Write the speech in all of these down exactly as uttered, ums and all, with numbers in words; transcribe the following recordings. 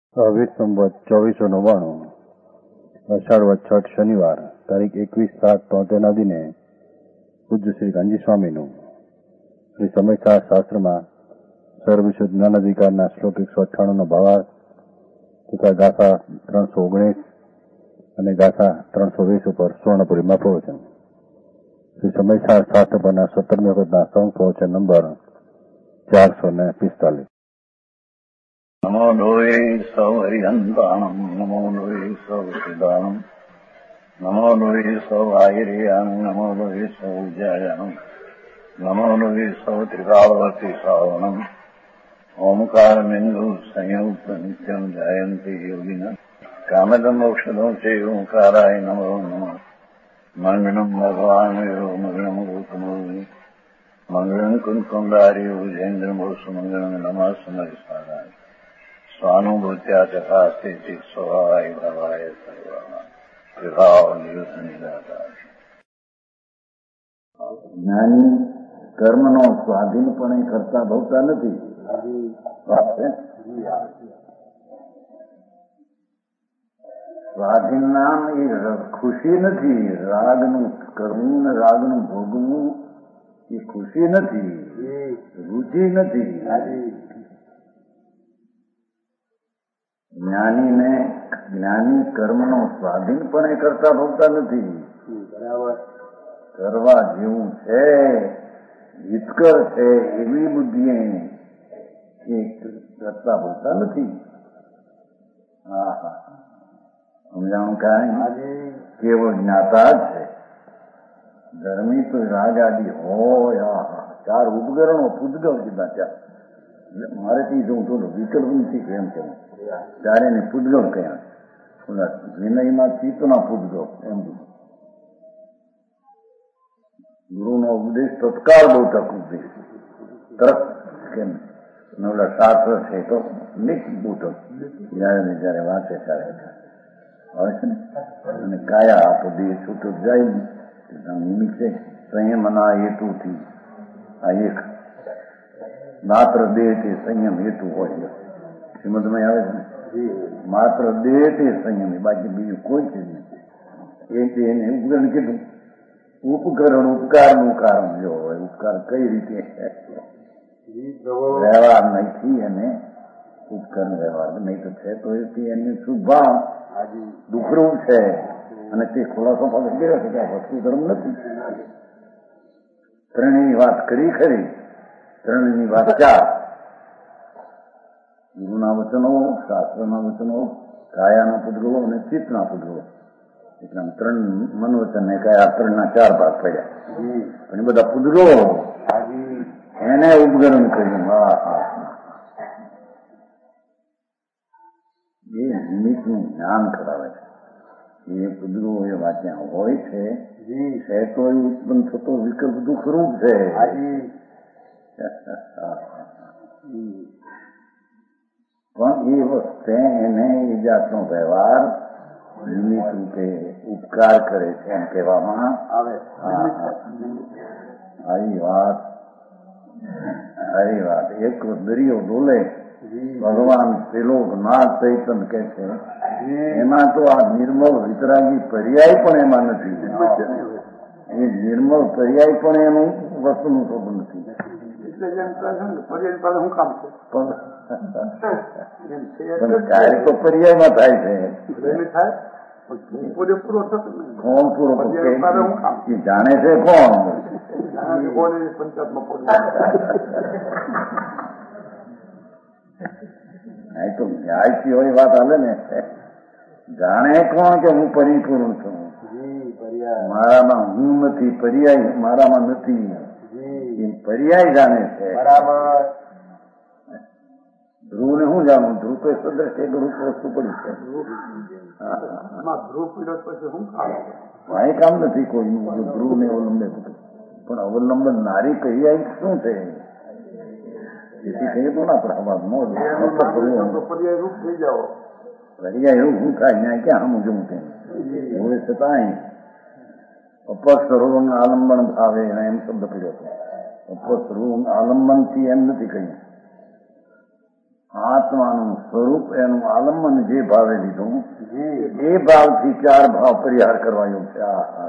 વીસ સંવત ચોવીસો નવ્વાણું અષાઢ છઠ શનિવાર તારીખ એકવીસ સાત તોતેરના દિને પૂજ્ય શ્રી ગાંધી સ્વામીનું શ્રી સમયસાર શાસ્ત્રમાં સર્વવિશુદ્ધ જ્ઞાન અધિકારના શ્લોક એકસો અઠ્ઠાણુંનો ભાવાર્થ તથા ગાથા ત્રણસો ઓગણીસ અને ગાથા ત્રણસો વીસ ઉપર સ્વર્ણપુરીમાં પ્રવચન. શ્રી સમયસાર શાસ્ત્ર પરના સત્તરમી વખતના સંઘ પ્રવચન નંબર ચારસો ને પિસ્તાલીસ. નમો લોહે સૌ હરિહંતાણમ નમો લોહે સૌ સિદ્ધાણમ નમો લોહે સૌ આયર્યાણમ નમો લોહે સૌ ઉજ્જાયાણમ નમો લોહે સૌ ત્રિકાળવતી શ્રાવણમ ઓમકાર બિંદુ સંયુક્ત નિત્યમ જાયંતી યોગિના કામદમ ઔષધો છે ઓંકારાય નમો નમઃ. મંગળમ ભગવાન મંગળમ ગૌતમો મંગળમ કુંકુંડારી ઉજેન્દ્રમો સુમંગળમ નમઃ સમયસારાય સ્વાનુભૂત્યા ચકાસ્તે સ્વભાવાય ભાવાય સર્વા વિભાવ નિદાતા. જ્ઞાની કર્મનો સ્વાધીનપણે કરતા ભવતા નથી. સ્વાધીન નામ એ ખુશી નથી. રાગનું કરવું ને રાગનું ભોગવું એ ખુશી નથી, રુચિ નથી. જ્ઞાનીને જ્ઞાની કર્મનો સ્વાધીનપણે કરતા ભોગતા નથી. બરાબર. કરવા જેવું છે, હિતકર છે એવી બુદ્ધિએ એ કરતા ભોગતા નથી. હા હા સમજાણું કાંઈ કેવળ જ્ઞાતા જ છે. ધર્મી તો રાગ આદિ હોય. ચાર ઉપકરણો પૂતગલ કીધા ચાર. મારે કીધું તો વિકલ્પ નથી કેમ છે ચારે ને પૂતગલ કયા. વિનયમાં ચિત્તના પૂતગલ એમ ગુરુનો ઉપદેશ તત્કાળ બહુ તક ઉપદેશ તરત કેમ નવલા શાસ્ત્ર છે તો નિક બુત જયારે ને જયારે વાંચે ત્યારે આવે છે ને. અને કાયા આપો દેહ છૂટો જાય ને નિમિત્તે સંયમના હેતુથી આ એક માત્ર દેહ તે સંયમ હેતુ હોય. શ્રીમદમાં આવે છે ને માત્ર દેહ તે સંયમ, બાકી બીજું કોઈ ચીજ નથી. એ દેહને ઉપકરણ કીધું. ઉપકરણ ઉપકારનું કારણ જો હોય. ઉપકાર કઈ રીતે વ્યવહાર નથી અને ઉપકરણ વ્યવહાર નહીં તો છે તો એથી એની શુભાવ દુઃખરૂપ છે. અને તે ખુલાસો પાસે કર્યો છે કે આ વસ્તુ ધર્મ નથી. ત્રણેયની વાત કરી ખરી. ત્રણેયની વાત ચાર: ગુરુના વચનો, શાસ્ત્રના વચનો, કાયાના પૂતગલો અને ચિત્તના પૂતગલો. એટલે ત્રણ મન વચન ને કયા ત્રણના ચાર ભાગ પડ્યા. પણ એ બધા પૂતગલો એને ઉપકરણ કર્યું. હા હા એ નિમિત્તનું જ્ઞાન કરાવે છે. એ પૂતગલો એ વાંચ્યા હોય છે છે તો એ ઉત્પન્ન થતો વિકલ્પ દુઃખરૂપ છે. પણ એ વખતે એને એ જાતનો વ્યવહાર નિમિત્ત રૂપે ઉપકાર કરે છે એમ કહેવામાં આવે. આવી વાત આવી વાત એક દરિયો ડોલે ભગવાન ત્રિલોક નાથ ચૈતન કે છે એમાં તો આ નિર્મળ વિતરાગી પર્યાય પણ એમાં નથી. એ નિર્મળ પર્યાય પણ એનું વસ્તુનું શોભ નથી. કાર્ય તો પર્યાયમાં થાય છે. કોણ પૂરો જાણે છે? કોણ તો ન્યાયથી હોય વાત હાલે ને. જાણે કોણ કે હું પરિપૂર્ણ છું, મારામાં હું નથી, પર્યાય મારામાં નથી. પર્યાય જાણે છે. બરાબર. ધ્રુવ ને હું જાણું? ધ્રુવ તો સદૃશ એક રૂપ વસ્તુ પડી છે. કાંઈ કામ નથી કોઈનું ધ્રુવ ને અવલંબે. પણ અવલંબન નારી પર્યાય શું છે? જેથી કહીએ તો ના આપણે પર્યાય રૂપ થઈ જાઓ. પર્યાય રૂપ શું થાય? ન્યાય ક્યાં આમ જવું છે? હવે છતાં અપસ્વરૂપ આલંબન ભાવે એમ શબ્દ પડ્યો હતો. અપસ્વરૂપ આલંબન થી એમ નથી કહ્યું. આ આત્માનું સ્વરૂપ એનું આલંબન જે ભાવે લીધું એ ભાવથી ચાર ભાવ પરિહાર કરવાનો છે.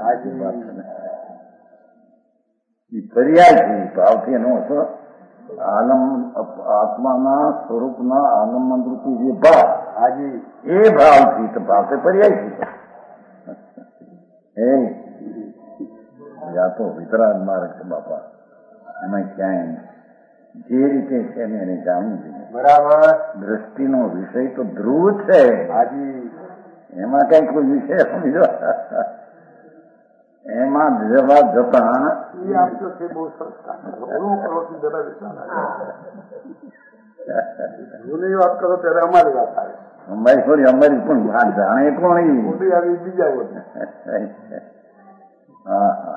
એ પર્યાય છે ભાવથી એનો અસર આલમ આત્માના સ્વરૂપના આલંબન રૂપી જે ભાવ એ ભાવથી તો ભાવ તો પર્યાય છે. આ તો વિતરાગ માર્ગ છે બાપા. એમાં ક્યાંય જે રીતે છે ને એને જાણવું જોઈએ. બરાબર. દ્રષ્ટિનો વિષય તો ધ્રુવ છે. એમાં કઈ કોઈ વિષય સમજો એમાં જવા જતા વાત કરો ત્યારે અમારી વાત આવે. અમારી થોડી અમારી પણ વાત જાણે કોણ બીજા હા હા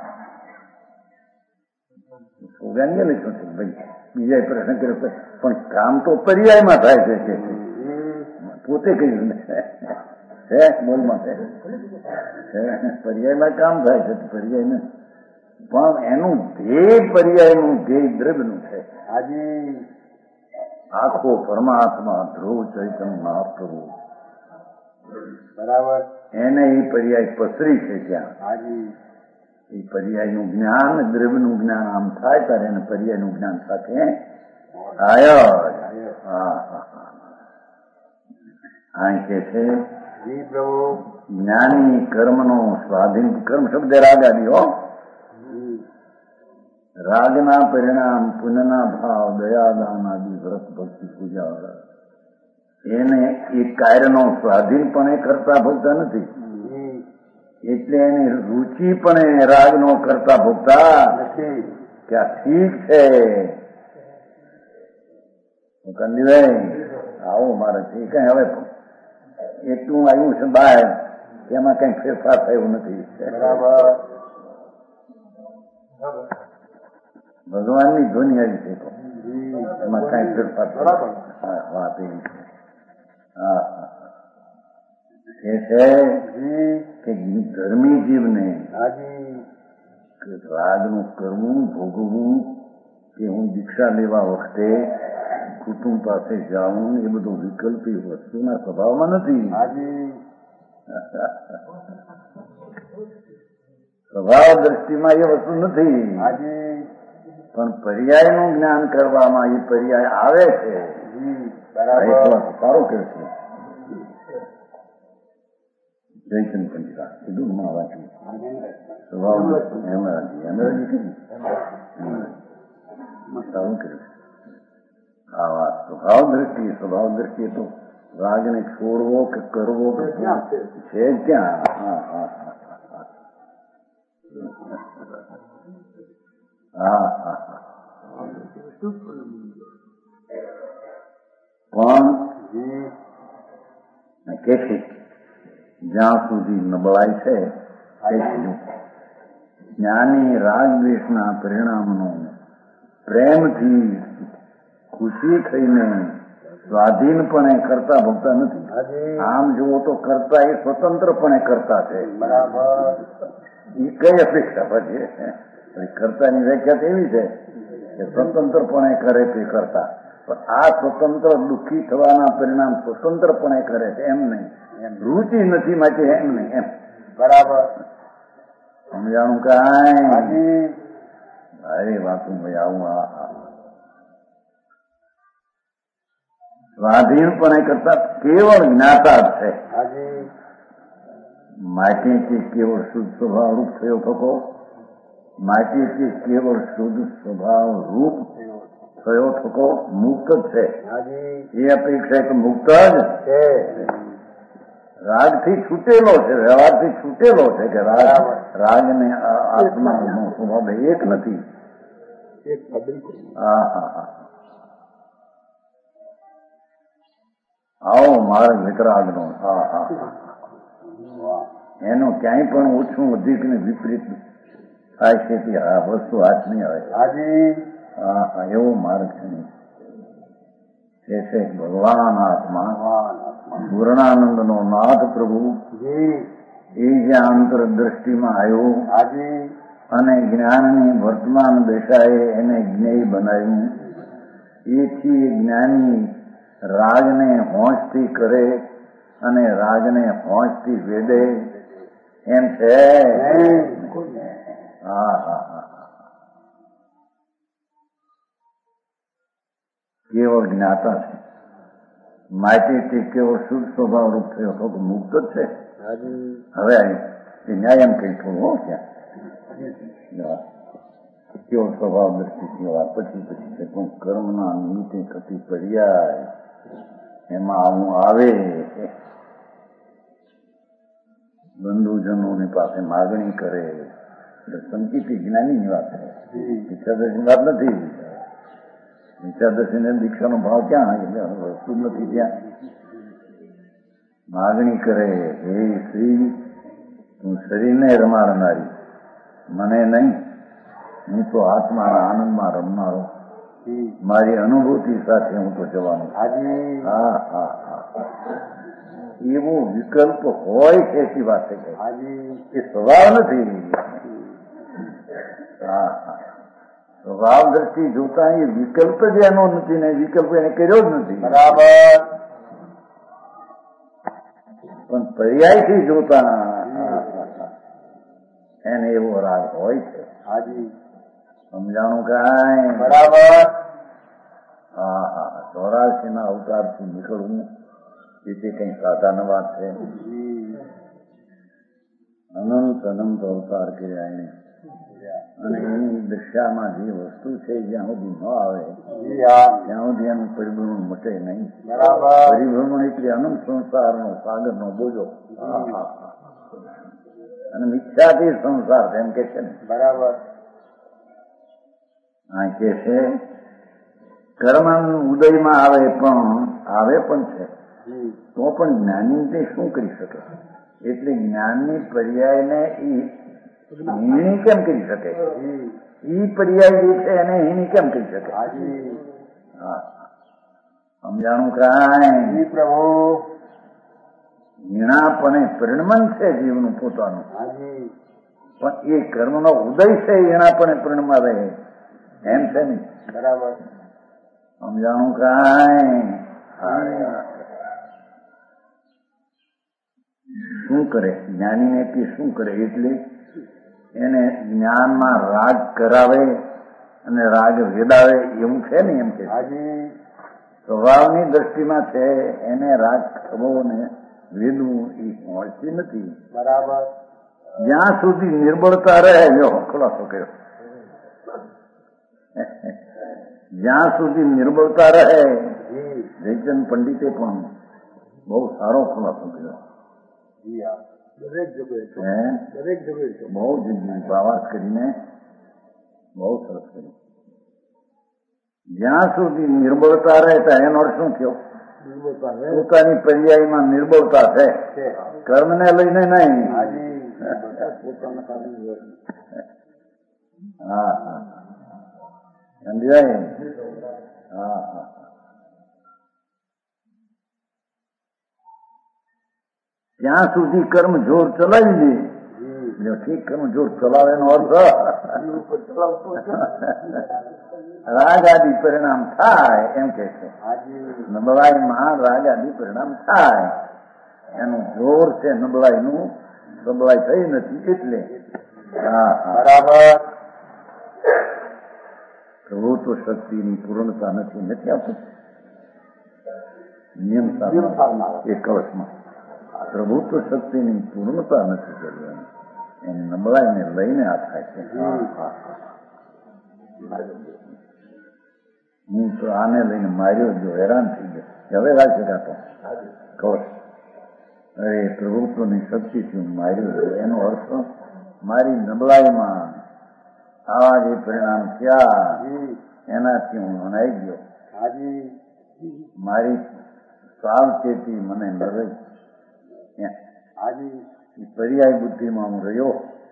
સોગાંગે લઈશું છે ભાઈ. બીજા પ્રશ્ન કર્યો પણ કામ તો પર્યાયમાં થાય છે કે પોતે કહ્યું ને હે બોલમાં છે પર્યાયમાં કામ થાય છે પર્યાય પણ એનું ધ્યેય પર્યાયનું ધ્યેય દ્રવ્યનું છે. હાજી આખો પરમાત્મા ધ્રુવ ચૈતન્ય મહાપ્રભુ બરાબર એને એ પર્યાય પસરી છે ત્યાં. હાજી એ પર્યાયનું જ્ઞાન દ્રવ્યનું જ્ઞાન આમ થાય ત્યારે એને પર્યાયનું જ્ઞાન સાથે આવ્યો. હા હા આ કે છે જ્ઞાની કર્મનો સ્વાધીન. કર્મ શબ્દ રાગ આદિ હો. રાગના પરિણામ પુણ્યના ભાવ દયાદાન આદિ વ્રત ભક્તિ પૂજા એને એ કાર્યનો સ્વાધીનપણે કરતા ભોગતા નથી. એટલે એની રુચિ પણ રાગનો કરતા ભોગતા નથી. કે આ ઠીક છે કંદીભાઈ આવો મારે છે કઈ હવે એટલું આવ્યું છે બહાર એમાં કઈ ફેરફાર થયો નથી. બરાબર ભગવાનની ધ્વનિ આવી છે તો એમાં કઈ ફેરફાર બરાબર વાત એવી છે. હા એ છે કે ધર્મી જીવને રાગનું કરવું ભોગવવું કે હું દીક્ષા લેવા વખતે કુટુંબ પાસે જાઉં એ બધું વિકલ્પી વસ્તુના સ્વભાવમાં નથી. સ્વભાવ દ્રષ્ટિમાં એ વસ્તુ નથી. પણ પર્યાયનું જ્ઞાન કરવામાં એ પર્યાય આવે છે. સારું કે છે જયચંદ પંચકા કીધું માં વાંચ્યું સ્વભાવ હેમરાજી હેમરાજી કરી સારું કર્યું. આ વાત સ્વભાવ દ્રષ્ટિએ સ્વભાવ દ્રષ્ટિએ તો રાગને છોડવો કે કરવો કે છે ક્યાં. હા હા હા હા પણ કે છે જ્યાં સુધી નબળાઈ છે જ્ઞાની રાગ દ્વેષના પરિણામનો પ્રેમથી ખુશી થઈને સ્વાધીનપણે કરતા ભોગતા નથી. આમ જુઓ તો કરતા એ સ્વતંત્રપણે કરતા છે. એ કઈ અપેક્ષા પછી કરતાની વ્યાખ્યા એવી છે કે સ્વતંત્રપણે કરે તે કરતા. પણ આ સ્વતંત્ર દુઃખી થવાના પરિણામ સ્વતંત્રપણે કરે છે એમ નહીં. રુચિ નથી માટે એમ નહીં એમ. બરાબર સમજાણું કાંઈ ભાઈ વાતું ભાઈ આવું આ સ્વાધીનપણે કરતા કેવળ જ્ઞાતા જ છે. માટેથી કેવળ શુદ્ધ સ્વભાવ રૂપ થયો થકો માટેથી કેવળ શુદ્ધ સ્વભાવ રૂપ થયો થકો મુક્ત જ છે. એ અપેક્ષા તો મુક્ત જ છે. રાગથી છૂટેલો છે, વ્યવહારથી છૂટેલો છે કે રાગ રાગ ને આત્માનો સ્વભાવ એક નથી. હા હા હા આવો માર્ગ વિતરાગનો. હા હા એનો ક્યાંય પણ ઓછું અધિક ને વિપરીત થાય છે તે આ વસ્તુ હાથ નહીં આવે. હા હા એવો માર્ગ છે. છે ભગવાન આત્મા પૂર્ણાનંદ નો નાથ પ્રભુ એ જ્યાં અંતરદ્રષ્ટિમાં આવ્યો અને જ્ઞાનની વર્તમાન દશાએ એને જ્ઞેય બનાવ્યું. એથી જ્ઞાની રાગને હોંશથી કરે અને રાગને હોંશથી વેદે એમ છે. હા હા હા કેવળ જ્ઞાતા છે. માટીથી કેવળ શુદ્ધ સ્વભાવ રૂપ થયો તો મુક્ત જ છે. હવે ન્યાય એમ કઈ થોડું હો ત્યાં કેવળ સ્વભાવ દ્રષ્ટિથી વાત પછી પછી પણ કર્મના નિમિત્તે થતી પર્યાય એમાં આવું આવે બંધુજનોની પાસે માગણી કરે એટલે સંકિતી જ્ઞાનીની વાત છે. વિચારદર્શીની વાત નથી. વિચારદર્શીને દીક્ષાનો ભાવ ક્યાં એટલે વસ્તુ નથી ત્યાં. માગણી કરે, હે શ્રી તું શરીરને રમાડનારી મને નહીં, હું તો આત્માના આનંદમાં રમનારો, મારી અનુભૂતિ સાથે હું તો જવાનું. હા હા હા એવો વિકલ્પ હોય છે એવી વાત છે. એ સ્વભાવ નથી. હા હા સ્વભાવ દ્રષ્ટિ જોતા એ વિકલ્પ જ એનો નથી ને વિકલ્પ એને કર્યો જ નથી. બરાબર. પણ પર્યાયથી જોતા એને એવો રાગ હોય છે. હાજી સમજાણું કાંઈ? બરાબર. હા હા ચોરાશી ના અવતારથી નીકળવું એ તે કઈ સાધારણ વાત છે. અનંત અનંત અવતાર કર્યા એને અને એની દશામાં જે વસ્તુ છે જ્યાં સુધી ન આવે ત્યાં સુધી એનું પરિભ્રમણ મટે નહીં. પરિભ્રમણ એટલે અનંત સંસારનો સાગરનો બોજો અને મિથ્યાથી સંસાર એમ કે છે ને. બરાબર. આ કે છે કર્મ ઉદયમાં આવે પણ આવે પણ છે તો પણ જ્ઞાની તે શું કરી શકે? એટલે જ્ઞાનની પર્યાયને હીણી કેમ કરી શકે? ઈ પર્યાય જે છે એને હીણી કેમ કરી શકે? હા સમજાણું કાંઈ? પ્રભુ હીણાપણે પરિણમન છે જીવનું પોતાનું, પણ એ કર્મનો ઉદય છે હીણાપણે પરિણમાં રહે એમ છે ને. બરાબર. સમજાણું કાંઈ? શું કરે જ્ઞાનીને કે શું કરે? એટલે એને જ્ઞાનમાં રાગ કરાવે અને રાગ વેદાવે એવું છે ને. એમ કે સ્વભાવની દ્રષ્ટિમાં છે એને રાગ થવો ને વેદવું એ પહોંચતી નથી. બરાબર. જ્યાં સુધી નિર્બળતા રહે જો ખુલાસો કર્યો, જ્યાં સુધી નિર્બળતા રહે. જયચંદ પંડિતે પણ બહુ સારો ખુલાસો કર્યો. દરેક જગ્યાએ દરેક જગ્યાએ બહુ જિંદગી પ્રવાસ કરીને બહુ સરસ કર્યું. જ્યાં સુધી નિર્બળતા રહે તો એનો અર્થ શું થયો? પોતાની પર્યાયમાં નિર્બળતા છે, કર્મને લઈને નહીં. હા હા સમજાય. હા હા ત્યાં સુધી કર્મ જોર ચલાવી દે. ઠીક કર્મ જોર ચલાવે એનો અર્થ રાગ આદિ પરિણામ થાય એમ કે છે. નબળાઈમાં રાગ આદિ પરિણામ થાય એનું જોર છે. નબળાઈનું નબળાઈ થઈ નથી એટલે. હા બરાબર. પ્રભુ તો શક્તિની પૂર્ણતા નથી નથી આપતું. નિયમ એ કવચમાં પ્રભુત્વ શક્તિની પૂર્ણતા નથી કરવાની, એની નબળાઈને લઈને આ થાય છે. હું તો આને લઈને માર્યો જો હેરાન થઈ ગયો હવે રાજ શકાતો કવચ. અરે પ્રભુત્વની શક્તિથી હું માર્યો છું એનો અર્થ મારી નબળાઈમાં આવા જે પરિણામ થયા એનાથી હું મનાઈ ગયો. મારી સાવચેતી મને ન રહી. પર્યાય બુદ્ધિમાં હું રહ્યો.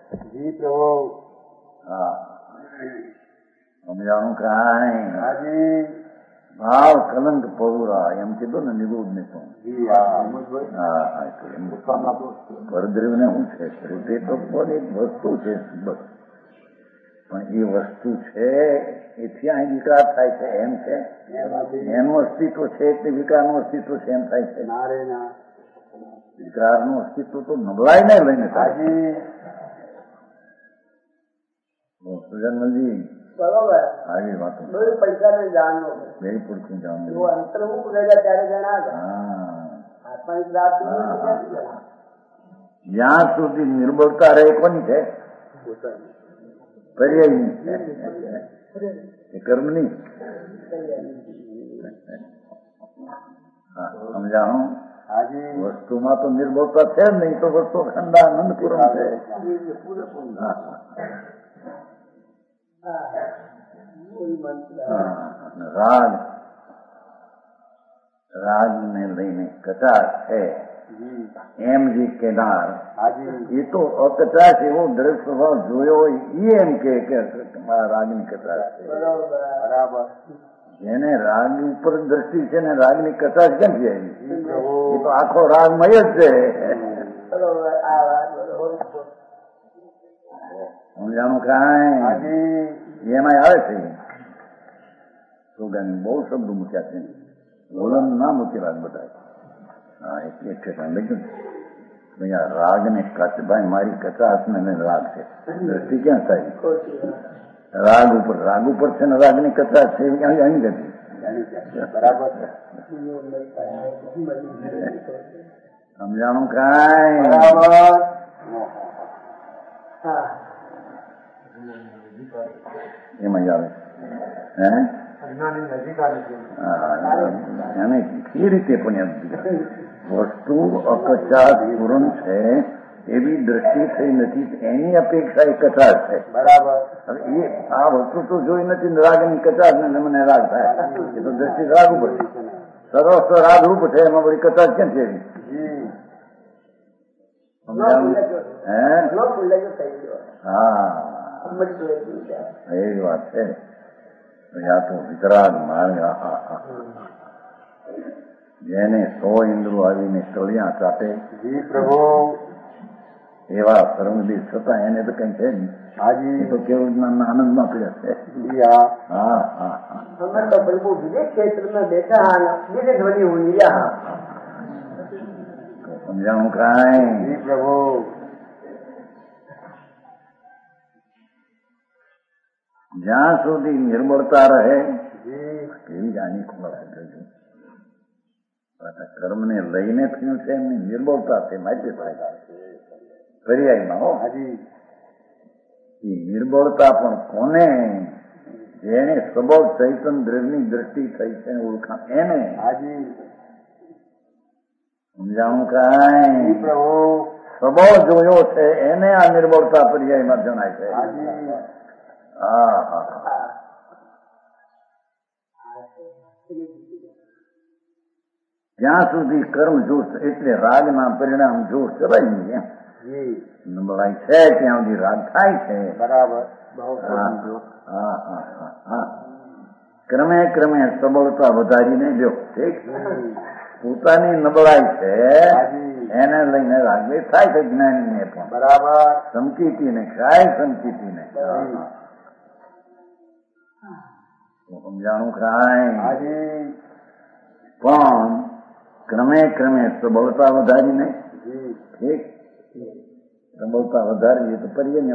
હા સમજાણું કાંઈ? ભાવ કલંક પૌરા એમ કીધું ને નિરોધ ને પણ. હા પરદ્રવ્ય ને શું છે? તે તો એક વસ્તુ છે બસ. પણ એ વસ્તુ છે એથી અહીં વિકાર થાય છે એમ છે. એનું અસ્તિત્વ છે એટલે વિકારનું અસ્તિત્વ છે એમ થાય છે. વિકારનું અસ્તિત્વ તો નબળાઈ ને લઈને થાય. સુજનમલજી બરોબર આવી વાતો બધું પૈસા ને જાણવો બે પૂરતું જાણવું. જો અંતર્મુખ રહેગા ત્યારે જણાવે હા આત્માની પ્રાપ્તિ જ્યાં સુધી નિર્બળતા રહે કોની છે? પર્યાયની છે કર્મની. સમજાણું? વસ્તુમાં તો નિર્બળતા છે જ નહીં તો વસ્તુ ખંડાનંદ પૂર્ણ છે. રાગ રાગ ને લઈને કચાશ છે એમ જે કેદાર એ તો અકચાશ એવો દ્રઢ સ્વભાવ જોયો હોય એ એમ કે રાગની કચાશ છે. બરાબર જેને રાગ ઉપર દ્રષ્ટિ છે ને રાગની કચાશ ક્યાંથી આવી? એ તો આખો રાગમય જ છે. સમજાણું કાંઈ એમાં આવે છે. સોગાની બહુ શબ્દ મૂક્યા છે. બોલન ના મૂકેલા બધા. હા એટલે ઠેકાણ લખ્યું ભાઈ રાગ ને કચ ભાઈ મારી કચાશ ને રાગ છે. દ્રષ્ટિ ક્યાં થાય? રાગ ઉપર રાગ ઉપર છે ને રાગ ની કચાશ છે અહીં જતી. બરાબર સમજાણું કાંઈ? બરાબર એમાં જ આવે હે એને એ રીતે પણ વસ્તુ અકચાશ પૂર્ણ છે એવી દ્રષ્ટિ થઈ નથી. એની અપેક્ષા એ કચાશ છે. બરાબર હવે એ આ વસ્તુ તો જોઈ નથી રાગની કચાશ ને મને રાગ થાય એ તો દ્રષ્ટિ રાગ ઉપર છે. સરસ રાગ રૂપ છે એમાં બધી કચાશ કેમ છે? હે હા એ જ વાત છે. આ તો વિતરાગ માર્ગ જેને સો ઇન્દ્રો આવીને તળિયા ચાટે પ્રભુ એવા સર્વદી છતાં એને તો કઈ છે નહીં. હાજી તો કેવું આનંદમાં પડ્યા છે. હા હા હા तो बिल्कुल विदेश क्षेत्र में बैठा विदेश बनी हुई है. समझाऊं कांई प्रभु જ્યાં સુધી નિર્બળતા રહે એવી આની ખોરાક કર્મ ને લઈને થયું છે એમની નિર્બળતા છે માટે થાય પર્યાયમાં હો. હાજી એ નિર્બળતા પણ કોને? જેને સબળ ચૈતન દ્રવ્યની દ્રષ્ટિ થઈ છે ઓળખાણ એને. હાજી સમજાણું કાંઈ? પ્રભુ સબળ જોયો છે એને આ નિર્બળતા પર્યાયમાં જણાય છે. હા હા જ્યાં સુધી કર્મ જોશ એટલે રાગના પરિણામ જોશ ચલાય નહીં એમ નબળાઈ છે ત્યાં સુધી રાગ થાય છે. બરાબર હા હા હા ક્રમે ક્રમે સબળતા વધારીને લ્યો. ઠીક પોતાની નબળાઈ છે એને લઈને રાગ થાય છે જ્ઞાનીને પણ. બરાબર સમકીતીને ખાય સમકીતીને સમજાણું કાંઈ? પણ ક્રમે ક્રમે સબળતા વધારીને ઠીક સબળતા વધારીએ તો પર્યાય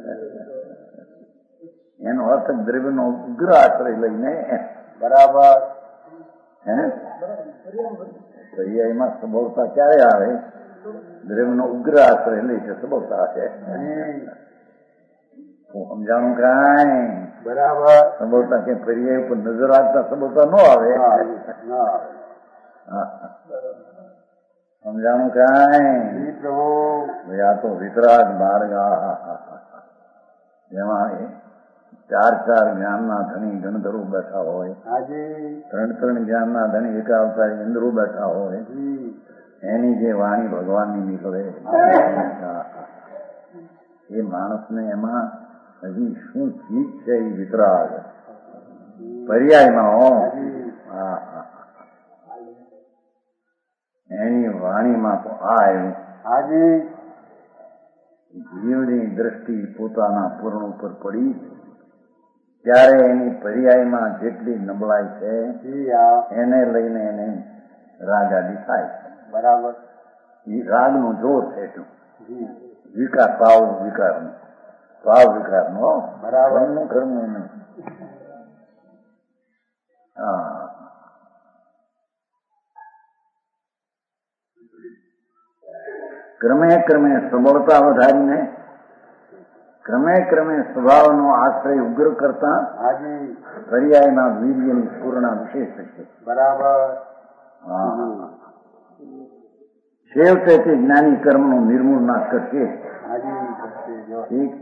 એનો અર્થ દ્રવ્યનો ઉગ્ર આશ્રય લઈને. બરાબર હે પર્યાયમાં સબળતા ક્યારે આવે? દ્રવ્યનો ઉગ્ર આશ્રય લઈ છે સબળતા છે. સમજાણું કાંઈ? બરાબર સબળતા કે પર્યાય ઉપર નજર રાખતા સબળતા ન આવે. સમજાણું કાંઈ? પ્રભુ આ તો વિતરાગ માર્ગ જેમાં ચાર ચાર જ્ઞાનના ધણી ગણધરો બેઠા હોય, ત્રણ ત્રણ જ્ઞાનના ધણી એકાવતારી ઇન્દ્રો બેઠા હોય, એની જે વાણી ભગવાનની નીકળે એ માણસને એમાં હજી શું ચીજ છે એ વિતરાગ પર્યાયમાં હો. હા હા એની વાણીમાં તો આ આવ્યું જીવની દ્રષ્ટિ પોતાના પૂર્ણ ઉપર પડી ત્યારે એની પર્યાયમાં જેટલી નબળાઈ છે જી હા એને લઈને એને રાગ આદિ થાય છે. બરાબર. એ રાગનું જોર છે એટલું. જી વિકાર ભાવ વિકારનું ભાવ વિકારનો બરાબર. કર્મનું કર્મનું નહીં. હા ક્રમે ક્રમે સબળતા વધારીને ક્રમે ક્રમે સ્વભાવનો આશ્રય ઉગ્ર કરતા હાજી પર્યાયમાં વીર્યની પૂર્ણ વિશેષ છે. બરાબર. હા છેવટે તે જ્ઞાની કર્મનો નિર્મૂળ નાશ કરશે. હાજી કરશે જો. ઠીક.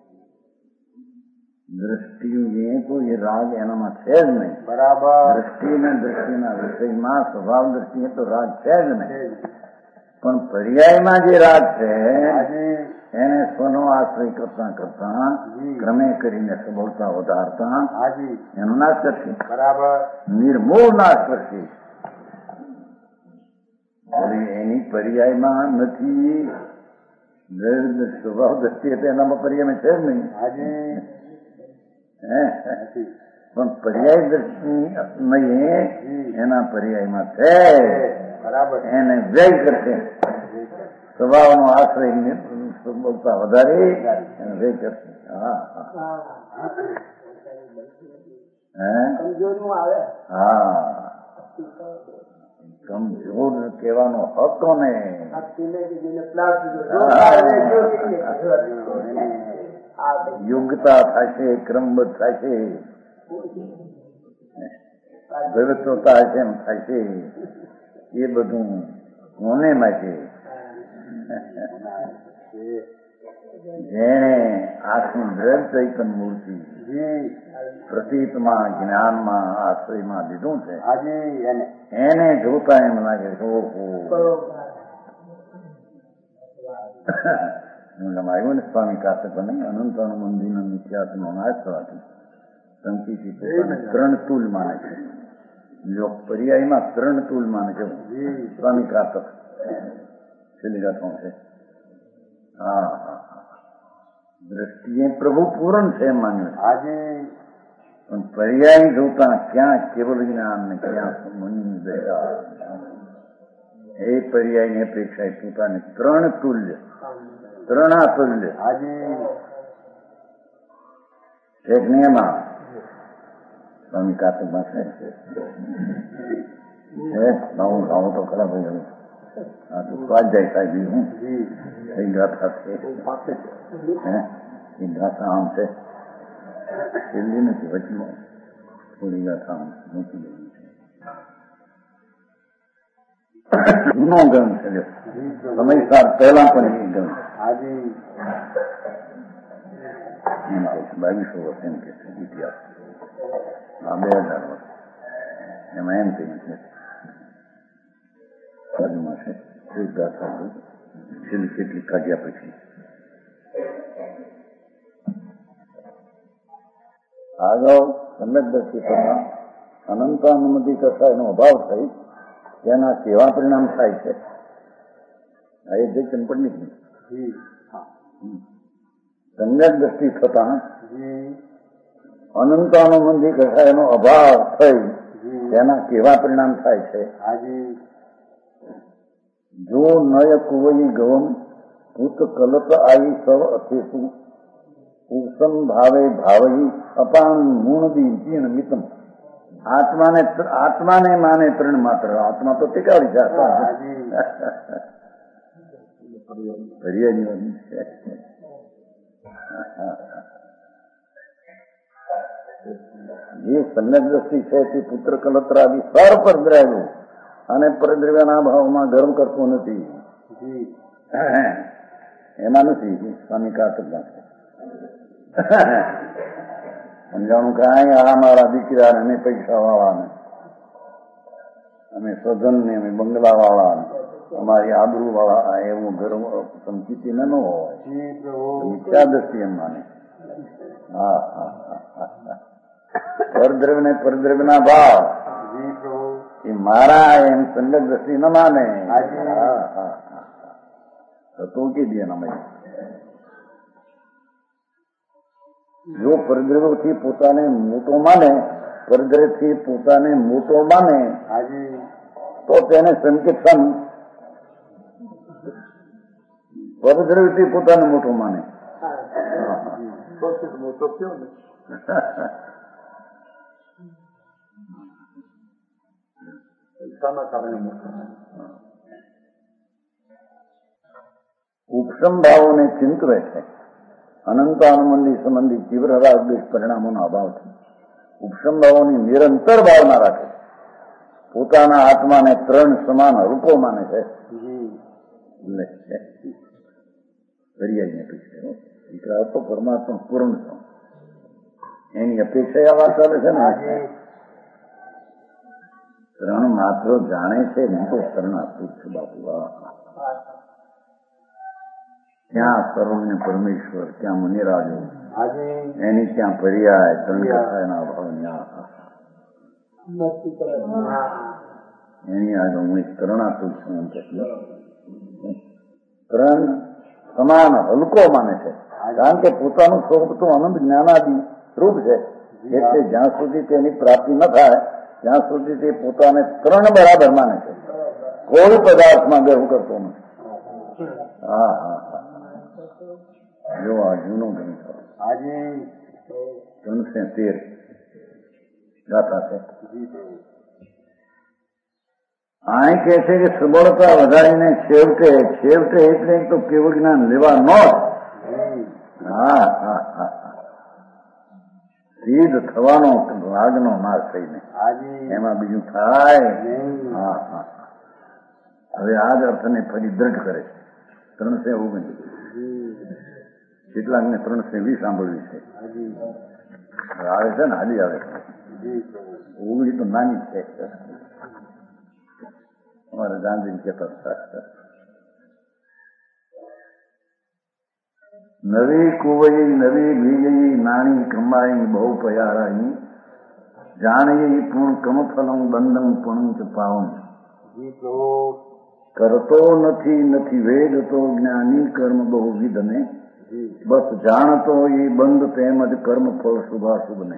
દ્રષ્ટિએ તો એ રાગ એનામાં છે જ નહીં. બરાબર. દ્રષ્ટિને દ્રષ્ટિના વિષયમાં સ્વભાવ દ્રષ્ટિએ તો રાગ છે જ નહીં. છે. પણ પર્યાયમાં જે રાગ છે હાજી એને સ્વનો આશ્રય કરતા કરતા જી. ક્રમે કરીને સબળતા વધારતા હાજી એનો નાશ કરશે. બરાબર. નિર્મૂળ નાશ કરશે. વળી એની પર્યાયમાં નથી. સ્વભાવ દ્રષ્ટિએ તો એનામાં પર્યાયમાં છે જ નહીં. હાજી હે હાજી પણ પર્યાય દ્રષ્ટિ નહીં એના પર્યાયમાં છે. બરાબર. એને વ્યય કરશે. સ્વભાવનો આશ્રય બોલતા વધારે એને વ્યય કરશે. હા હા હે કમજોરી આવે. હા કમજોર કહેવાનો હક કોને? યોગ્યતા થશે, ક્રમબદ્ધ થશે, વ્યવસ્થતા હશે એમ થશે. એ બધું કોને માટે? જેણે આત્મ દ્રઢ ચૈતન મૂર્તિ પ્રતીતમાં જ્ઞાનમાં આશ્રયમાં લીધું છે હાજી એને એને જોતા એમ લાગે છે ઓહો. હું આવ્યું ને સ્વામી કાર્તિક નહીં અનંતાનું મંદિર મિથ્યાત્મનો નાશ થવાથી સંકિત ત્રણ તુલ માને છે. જો પર્યાયમાં ત્રણ તુલ માને છે સ્વામી કાર્તક છેલ્લી ગાથો છે. હા હા દ્રષ્ટિએ પ્રભુ પૂરણ છે એમ માન્યું. હાજી પણ પર્યાય જોતા ક્યાં કેવલ જ્ઞાન ને ક્યાં મનની દશા. એ પર્યાયની અપેક્ષા પોતાને ત્રણ તુલ્ય ત્રણાતુલ્ય હાજી એક નિયમા સ્વામી કાર્તિક પાસે નવું નવું તો ખરાબ થઈ ગયું. હા તો સ્વાધ્યાય સાહેબ હું એ ગાથા છે એ ગાથા આમ છે છેલ્લી નથી વચમાં થોડી ગાથા આમ મૂકી દેવી છે. જૂનો ગ્રંથ છે સમયસાર પહેલા પણ એ ગ્રંથ હાજી એમ કે છે બાવીસો વર્ષ એમ કે છે ઇતિહાસ. આ બે હજાર વર્ષ એમાં એમ કહ્યું છે પદમાં છે એક ગાથા છેલ્લી કેટલી કાઢ્યા પછી આગળ સમ્યક દ્રષ્ટિ થતા અનંતાનુમતિ કરતા એનો અભાવ થઈ તેના કેવા પરિણામ થાય છે આ એ જે ચંપડની સમ્યક દ્રષ્ટિ થતા અનંતાનુમતિ કરતા એનો અભાવ થઈ તેના કેવા પરિણામ થાય છે. જો નય કુવઈ ગવમ ભૂત કલપ આઈ સવ અથેતુ ઉસમ ભાવે ભાવઈ અપાન મૂણદી જીણ મિતમ. આત્માને આત્માને માને ત્રણ માત્ર આત્મા તો ટીકાવી છે જે સમ્યક દ્રષ્ટિ છે તે પુત્ર કલત્રાદિ સર પર દ્રવ્યું અને પરદ્રવ્યના ભાવમાં ગર્વ કરતો નથી. એમાં નથી સ્વામી કાર્તિક સમજાણું કાંઈ આ મારા દીકરા અમે પૈસા વાળા અમે સ્વધન ને અમે બંગલા વાળા અમારી આબરૂ વાળા એવું ગર્વ સંકિતિ ન હોય. મિથ્યા દ્રષ્ટિ એમ માને. હા હા હા પરદ્રવ્ય ને પરદ્રવ્યના ભાવ એ મારા એમ સંગત દ્રષ્ટિ ન માને. તો કે દે એના જો પરદ્રવ્યથી પોતાને મોટો માને, પરદ્રવ્યથી પોતાને મોટો માને તો તેને સંકેતન, પરદ્રવ્યથી પોતાને મોટો માને મોટો કયો ને પૈસાના કારણે મોટો. ઉપસમ ભાવોને ચિંતવે છે. અનંતાનુબંધી સંબંધી તીવ્ર રાગદ્વેષ પરિણામોના અભાવથી ઉપસમ ભાવોની નિરંતર ભાવના રાખે, પોતાના આત્માને ત્રણ સમાન રૂપો માને છે. દરિયાની અપેક્ષા દીકરાઓ તો પરમાત્મા પૂર્ણ છો એની અપેક્ષા આ વાત ચાલે છે ને. ત્રણ માત્ર જાણે છે ને તો ત્રણ આપતું છે બાપુ. ત્યાં સર્વજ્ઞ પરમેશ્વર, ત્યાં મુનિરાજો, એની ત્યાં પર્યાય ત્રણ કથાના અભાવ એની આગળ હું એક તરણાતું છું એમ કેટલું ત્રણ સમાન હલકો માને છે. કારણ કે પોતાનું સ્વરૂપ તો અનંત જ્ઞાનાદિ રૂપ છે, એટલે જ્યાં સુધી તેની પ્રાપ્તિ ન થાય ત્યાં સુધી તે પોતાને ત્રણ બરાબર માને છે. કોઈ પદાર્થમાં ગર્વ કરતો નથી. હા હા હા જો આ જૂનો ગ્રંથ ત્રણસો તેર ગાથા છે. આ કહે છે કે સબળતા વધારીને છેવટે છેવટે એટલે તો કેવળ જ્ઞાન લેવા ન. હા હા હા સિદ્ધ થવાનો રાગનો નાશ થઈને એમાં બીજું થાય. હા હા હવે આ જ અર્થને ફરી દ્રઢ કરે છે. ત્રણસો ઓગણીસ કેટલાક ને ત્રણસો વીસ સાંભળવી છે. આવે છે ને હાલી આવે છે. ઓગણીસ તો નાની છે. અમારે ગાંધી કહેતા નવી કુવઈ નવી ભીગઈ નાણી કમાઈ બહુ પયારાઈ જાણી પૂર્ણ કમફલમ બંધમ પૂર્ણ ચ પાવન. કરતો નથી નથી વેદ તો જ્ઞાની કર્મ બહુવિધ ને બસ જાણતો એ બંધ તેમજ કર્મ ફળ શુભાશુભ ને.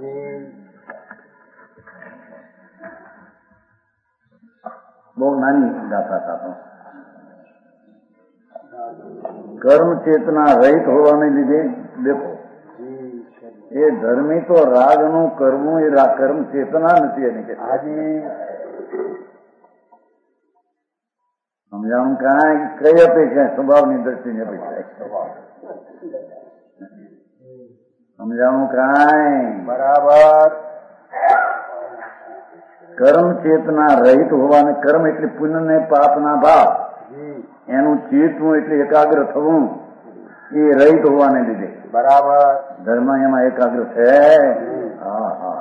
બહુ નાની ગાથા હતા. કર્મ ચેતના રહિત હોવાને લીધે દેખો એ ધર્મી તો રાગનું કરવું એ કર્મ ચેતના નથી એને કે સમજાણું. કાંઈ કઈ અપેક્ષા સ્વભાવની દ્રષ્ટિની અપેક્ષા સમજાણું કાંઈ બરાબર. કર્મ ચેતના રહિત હોવાને કર્મ એટલે પુણ્ય ને પાપના ભાવ એનું ચેતવું એટલે એકાગ્ર થવું એ રહિત હોવાને લીધે બરાબર ધર્મ એમાં એકાગ્ર છે. હા હા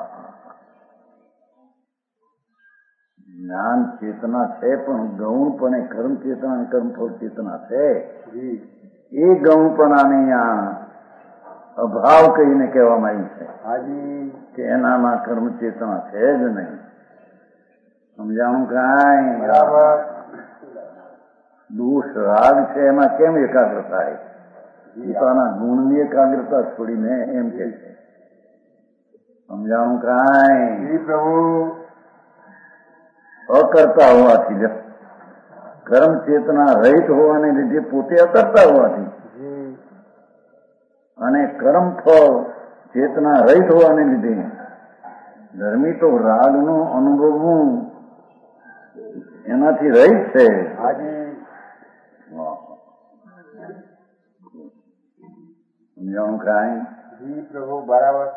જ્ઞાન ચેતના છે પણ ગૌણપણે કર્મ ચેતના અને કર્મફળ ચેતના છે. એ ગૌણપણાને અહીંયા અભાવ કહીને કહેવામાં આવ્યું છે કે એનામાં કર્મ ચેતના છે જ નહીં. સમજાણું કાંઈ. બરાબર. દોષ રાગ છે એમાં કેમ એકાગ્ર થાય? પોતાના ગુણની એકાગ્રતા છોડીને એમ કે છે. સમજાણું કાંઈ. પ્રભુ અકર્તા હોવાથી કર્મ ચેતના રહિત હોવાને લીધે પોતે અકર્તા હોવાથી અને કર્મ ફળ ચેતના રહિત હોવાને લીધે ધર્મી તો રાગનું અનુભવવું એનાથી રહિત છે. સમજાણું કાંઈ. પ્રભુ બરાબર.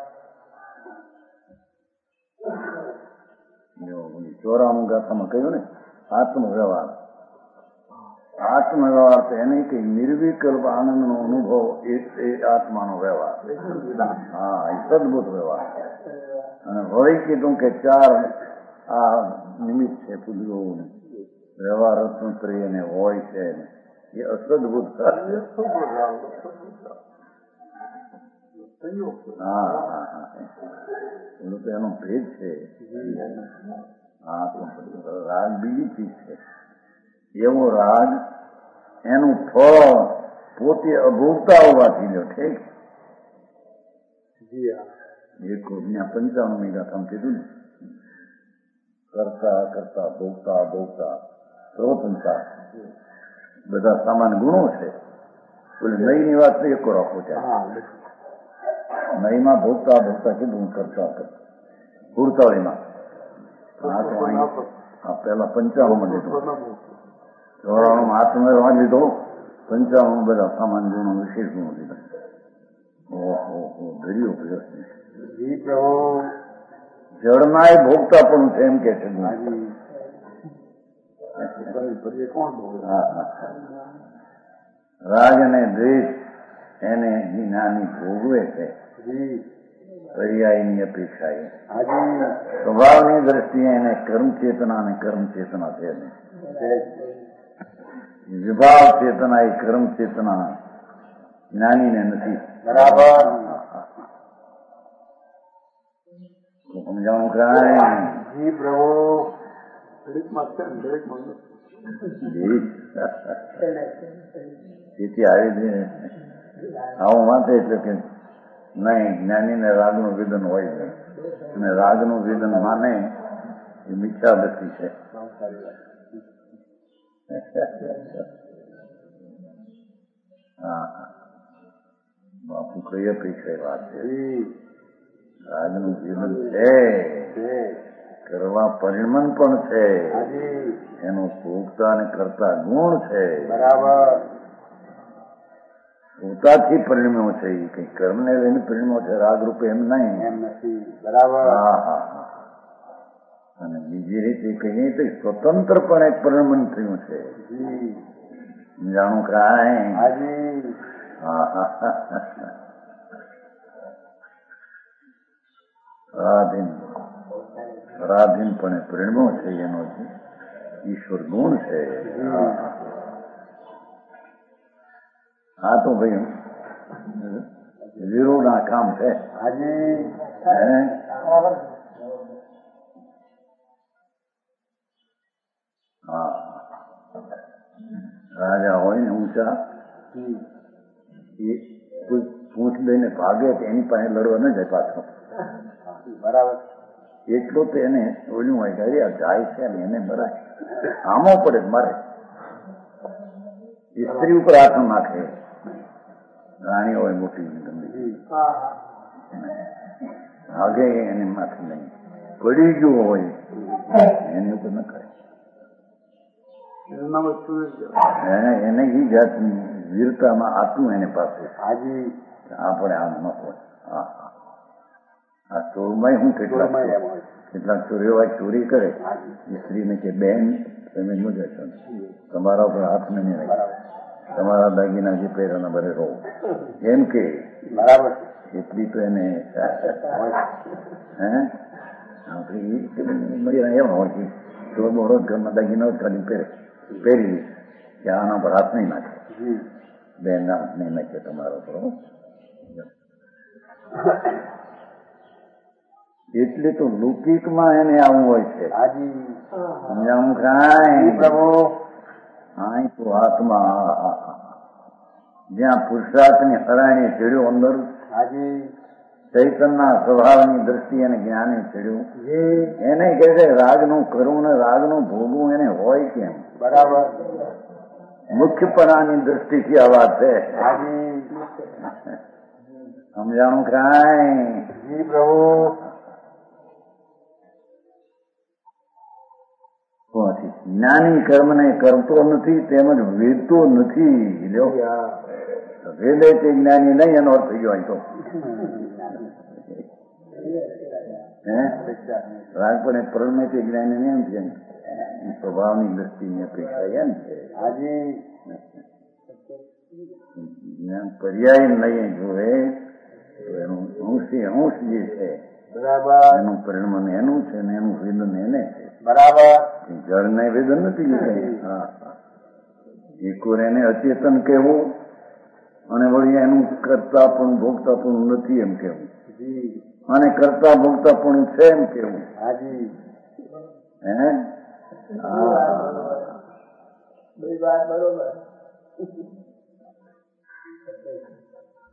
ચોરામું ગાથામાં કહ્યું ને આત્મવ્યવહાર. આત્મવ્યવહાર તો એને કે નિર્વિકલ્પ આનંદનો અનુભવ એ આત્માનો વ્યવહાર. હા એ સદભૂત વ્યવહાર. અને વળી કીધું કે ચાર આ નિમિત્ત છે પુજ્યોને વ્યવહાર રત્નત્રી અને હોય છે એ અસદભૂત. હા હા હા એનું તો એનો ભેદ છે. હા રાગ બીજી ચીજ છે. એવો રાગ એનું ફળ પોતે અભોગતા હોવાથી લો ઠીક જી હા. એક ત્યાં પંચાવન મીઠા કામ કીધું ને, કરતા કરતા ભોગતા ભોગતા સર્વસંસાર બધા સામાન ગુણો છે. બોલે નહીની વાત તો એકો રાખો ત્યાં નહીમાં ભોગતા ભોગતા કીધું કરતા કરતા પૂરતાળીમાં આ તો અહીં આ પેલા પંચાવનમાં લીધું ચોરાણું હાથમાં લીધો પંચાવન બધા સામાન ગુણો વિશેષ ગુણો લીધા. ઓહો ઘડ્યો ગયો જી પ્રભુ. જળનાય ભોગતા પણ છે એમ કે છે. રાગ અને દ્વેષ એને જ્ઞાની ભોગવે છે પર્યાયની અપેક્ષાએ. સ્વભાવની દ્રષ્ટિએ એને કર્મ ચેતના અને કર્મ ચેતના છે. વિભાવ ચેતના એ કર્મ ચેતના જ્ઞાનીને નથી. બરાબર. સમજાણું કરાય. જી પ્રભુ. દરેકમાં છે ને દરેકમાં તેથી આવી આવું વાંચે એટલે કે નહીં જ્ઞાનીને રાગનું વેદન હોય છે અને રાગનું વેદન માને એ મિથ્યા દ્રષ્ટિ છે. હા બાપુ કઈ અપેક્ષા વાત છે. રાગનું વેદન છે કરવા પરિણમન પણ છે એનું ભોગતા અને કરતા ગુણ છે. બરાબર. પોતાથી પરિણમ્યો છે એ કઈ કર્મને લઈને પરિણમ્યો છે રાગ રૂપે એમ નહીં. એમ નથી. બરાબર. હા હા હા. અને બીજી રીતે કહીએ તો સ્વતંત્રપણે પરિણમન થયું છે. જાણું કાંઈ. હા હા પરાધીન પરાધીનપણે પરિણમ્યો છે એનો ઈશ્વર ગુણ છે. હા તો ભાઈ વીરો ના કામ છે. હા રાજા હોય ને ઊંચા એ કોઈ પૂછ લઈને ભાગે તો એની પાસે લડવા ન જાય પાછો. બરાબર. એટલું તો એને ઓલું હોય કે જાય છે ને એને મરાય આમો પડે મારે. સ્ત્રી ઉપર હાથ નાખે રાણી હોય મોટી ગમે આગે એને માથે નહીં પડી ગયું હોય એની ઉપર ન કરે. એને એ જાતની વીરતામાં આટલું એને પાસે આપણે આમ ન હોય. હા હા આ ચોરમાં હું કેટલાક કેટલાક ચોરીઓ ચોરી કરે સ્ત્રીને કે બેન તમે ન જશો તમારા ઉપર હાથ નહીં રાખે તમારા દાગીના જે પહેરાના ભરે રહો એમ કે. બરાબર. એટલી તો એને હે આપણી એમ હોય કે તો બહુ ઘરના દાગીના ખાલી પહેરે પહેરી કે આના પર હાથ નહીં નાખે બેન હાથ નહીં નાખે તમારા પર. એટલે તો લૌકિકમાં એને આવું હોય છે. સમજાવું કાંઈ પ્રભુ. હા તો હાથમાં જ્યાં પુરુષાર્થની હરાણી ચડ્યો અંદર ચૈતનના સ્વભાવની દ્રષ્ટિ અને જ્ઞાને ચડ્યું એને કહે છે રાગનું કરવું ને રાગનું ભોગવું એને હોય કેમ. બરાબર. મુખ્યપણાની દ્રષ્ટિથી આ વાત છે. સમજાણું કાંઈ. જી પ્રભુ. જ્ઞાની કર્મને કરતો નથી તેમજ વેદતો નથી. વેદે તે જ્ઞાની નહીં એનો અર્થ થઈ ગયો. તો રાગપણે પરમે તે જ્ઞાની નહીં એમ છે સ્વભાવની દ્રષ્ટિની અપેક્ષા એમ છે. જ્ઞાન પર્યાય નહીં જોવે તો એનું અંશી અંશ જે છે એનું પરિણામ એનું છે ને એનું વેદન એને છે. બરાબર. જળ ને વેદન નથી. એકોર એને અચેતન કહેવું અને વળી એનું કરતા પણ ભોગતા પણ નથી એમ કેવું અને કરતા ભોગતા પણ છે એમ કેવું. હે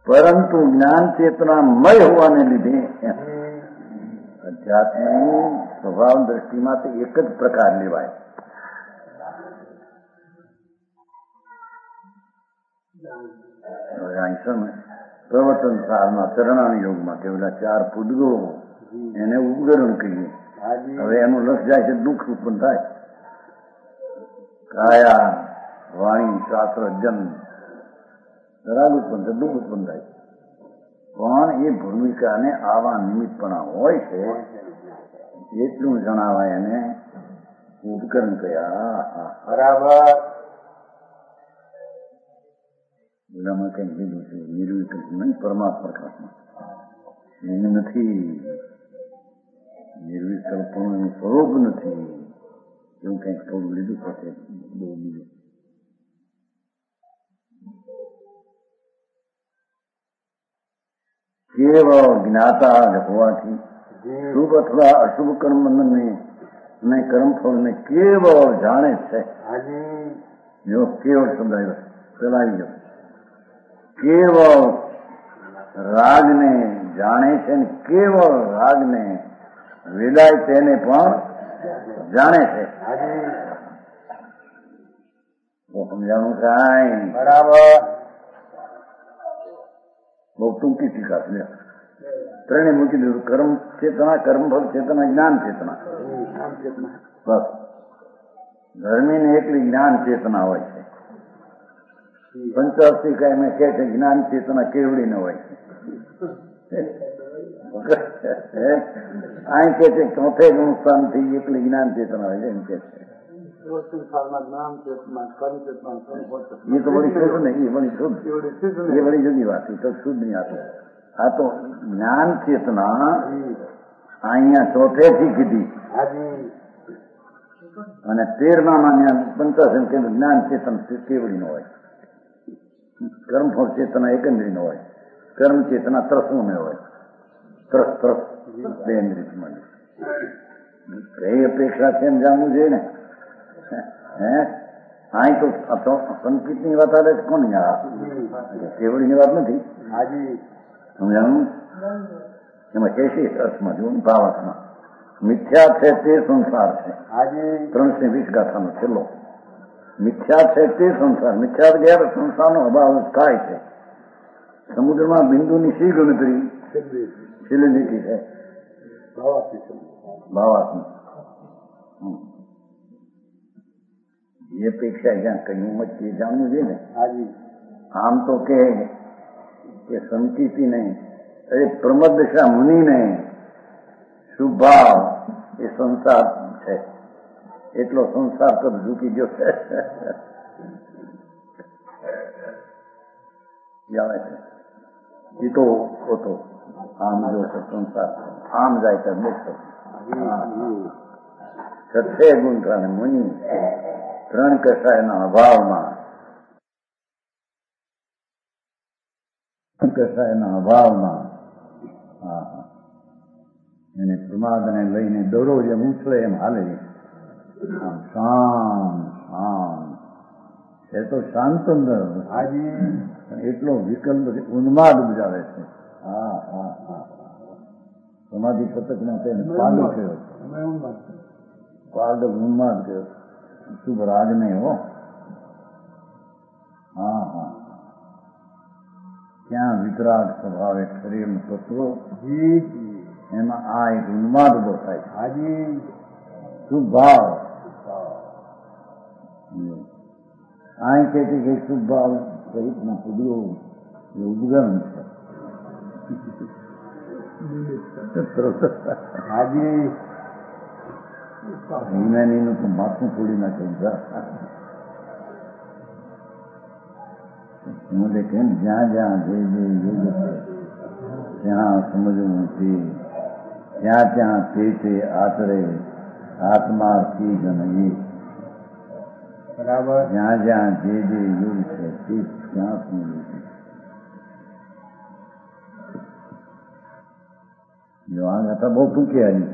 પરંતુ જ્ઞાન ચેતનામય હોવાને લીધે અધ્યાત્મની સ્વભાવ દ્રષ્ટિમાંથી એક જ પ્રકાર લેવાય. પ્રવર્તન સારમાં ચરણાની યોગમાં કેવલા ચાર પૂદગો એને ઉપકરણ કહીએ. હવે એનું લક્ષ જાય છે દુઃખ ઉત્પન્ન થાય. કાયા વાણી શાસ્ત્ર જન રાગ ઉત્પન્ન થાય, દુઃખ ઉત્પન્ન થાય. પણ એ ભૂમિકાને આવા નિમિત્તપણા હોય છે એટલું જણાવાય એને ઉપકરણ કયા. બરાબર. ઓલામાં કઈ લીધું છે નિર્વિકલ્પ નહીં, પરમાત્મા પ્રકાશમાં એને નથી. નિર્વિકલ્પનું સ્વરૂપ નથી એવું કઈક થોડું લીધું થશે. બહુ બીજું કેવળ જ્ઞાતા હોવાથી શુભ અથવા અશુભ કર્મને અને કર્મફળને કેવળ જાણે છે. જો કેવળ શબ્દ આવ્યો પેલા આવી ગયો. કેવળ રાગને જાણે છે ને કેવળ રાગને વેદાય તેને પણ જાણે છે. સમજાણું કાંઈ? બરાબર. બહુ ટૂંકી ટીકા છે. ત્રણે મૂકી દીધું. કર્મ ચેતના, કર્મફળ ચેતના, જ્ઞાન ચેતના. બસ ધર્મીને એકલી જ્ઞાન ચેતના હોય છે. પંચાવતી એમ કે છે જ્ઞાન ચેતના કેવડી ન હોય છે. અહીં કે છે ચોથે ગુણસ્થાનથી એકલી જ્ઞાન ચેતના હોય છે એમ કે છે. એ તો બધી શુદ્ધ નહીં, એ બધી શુદ્ધ, એ બધી જુદી વાત. એ તો શુદ્ધ નહીં. આ તો આ તો જ્ઞાન ચેતના અહીંયા ચોથેથી કીધી અને તેરમાં માન્યા પંચાસન કે જ્ઞાન ચેતન કેવડી ન હોય. કર્મફળ ચેતના એકંદરી ન હોય. કર્મ ચેતના ત્રસનું ન હોય. ત્રસ ત્રસ બે ઇન્દ્રિય કઈ અપેક્ષા છે એમ જાણવું જોઈએ ને. હે અહીં તો સંકિતની વાત આવે છે. કોની કેવડીની વાત નથી. સમજાણું? એમાં કેસી અર્થમાં જોવું, ભાવાર્થમાં મિથ્યા છે તે સંસાર છે. ત્રણસો વીસ ગાથાનો છેલ્લો. મિથ્યા છે તે સંસાર. મિથ્યા ગયા સંસારનો અભાવ થાય છે. સમુદ્રમાં બિંદુની શી ગણતરી છેલ્લી લીટી છે ભાવાર્થમાં. એ અપેક્ષા જ્યાં કહ્યું એ જાણવું જોઈએ ને. આમ તો કે સંકિતિ નહીં, અરે પ્રમદશા મુનિ નહીં, શુભાવ એ સંસાર છે. એટલો સંસાર તો ઝૂકી ગયો છે. જાણે છે એ તો ખોટો. આમ જો છે સંસાર, આમ જાય તો બેસો. છઠ્ઠે ગુણ અને મુનિ ત્રણ કસાયના અભાવમાં કસાયના અભાવમાં હા હા એને પ્રમાદને લઈને દોરો જેમ ઉછળે એમ હાલે. આમ શાંત શાંત એ તો શાંત એટલો વિકલ્પ ઉન્માદ બજાવે છે. હા હા હા સમાધિ પતકમાં તેને પાડો કયો, પાડો ઉન્માદ કયો. શુભ રાજ નહીં હો. હા હા ક્યાં વિતરાગ સ્વભાવ એક શરીરનું તત્વ એમાં આ એક ઉન્માદ ઉભો થાય છે. હાજી શુભ ભાવ આ કે છે કે શુભ ભાવ સહિતના પુત્રો એ ઉદગરણ છે. હાજી વિજ્ઞાનીનું તો માથું ફોડી નાખ્યું. મને કેમ જ્યાં જ્યાં જે જે યોગ છે ત્યાં સમજવું નથી, ત્યાં ત્યાં તે તે આચરે આત્મા ચીજ અને બરાબર. જ્યાં જ્યાં જે જે યોગ છે તે ત્યાં સમજવું છે. જો આ ગાથા બહુ ટૂંકી આવી.